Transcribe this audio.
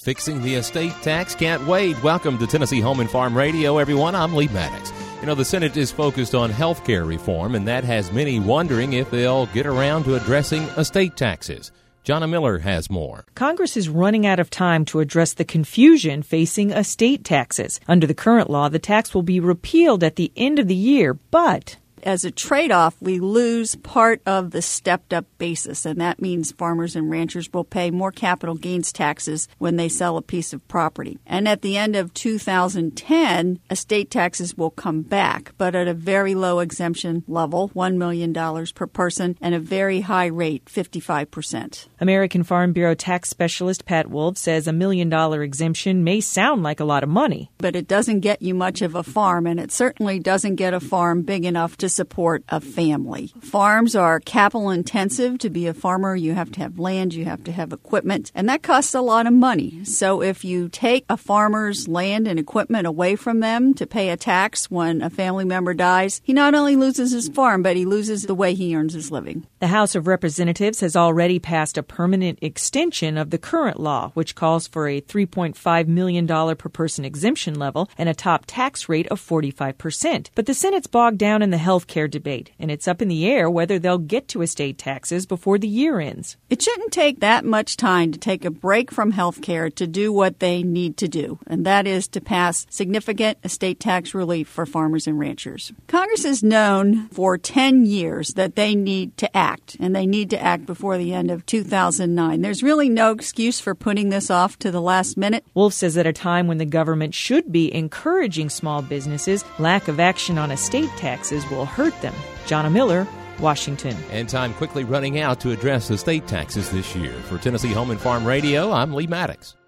Fixing the estate tax can't wait. Welcome to Tennessee Home and Farm Radio, everyone. I'm Lee Maddox. You know, the Senate is focused on health care reform, and that has many wondering if they'll get around to addressing estate taxes. Jonna Miller has more. Congress is running out of time to address the confusion facing estate taxes. Under the current law, the tax will be repealed at the end of the year, but as a trade-off, we lose part of the stepped-up basis, and that means farmers and ranchers will pay more capital gains taxes when they sell a piece of property. And at the end of 2010, estate taxes will come back, but at a very low exemption level, $1 million per person, and a very high rate, 55%. American Farm Bureau tax specialist Pat Wolf says $1 million exemption may sound like a lot of money, but it doesn't get you much of a farm, and it certainly doesn't get a farm big enough to support a family. Farms are capital intensive. To be a farmer, you have to have land, you have to have equipment, and that costs a lot of money. So if you take a farmer's land and equipment away from them to pay a tax when a family member dies, he not only loses his farm, but he loses the way he earns his living. The House of Representatives has already passed a permanent extension of the current law, which calls for a $3.5 million per person exemption level and a top tax rate of 45%. But the Senate's bogged down in the health care debate, and it's up in the air whether they'll get to estate taxes before the year ends. It shouldn't take that much time to take a break from health care to do what they need to do, and that is to pass significant estate tax relief for farmers and ranchers. Congress has known for 10 years that they need to act, and they need to act before the end of 2009. There's really no excuse for putting this off to the last minute. Wolf says at a time when the government should be encouraging small businesses, lack of action on estate taxes will hurt them. Jonna Miller, Washington. And time quickly running out to address estate taxes this year. For Tennessee Home and Farm Radio, I'm Lee Maddox.